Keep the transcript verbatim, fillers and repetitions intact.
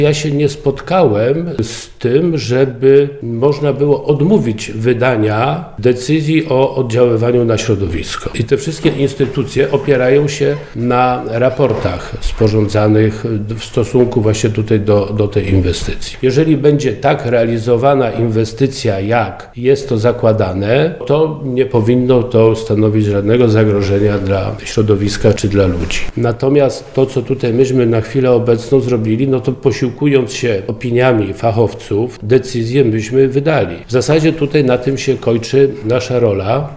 Ja się nie spotkałem z tym, żeby można było odmówić wydania decyzji o oddziaływaniu na środowisko. I te wszystkie instytucje opierają się na raportach sporządzanych w stosunku właśnie tutaj do, do tej inwestycji. Jeżeli będzie tak realizowana inwestycja, jak jest to zakładane, to nie powinno to stanowić żadnego zagrożenia dla środowiska czy dla ludzi. Natomiast to, co tutaj myśmy na chwilę obecną zrobili, no to posiłkując się opiniami fachowców, decyzję myśmy wydali. W zasadzie tutaj na tym się kończy nasza rola.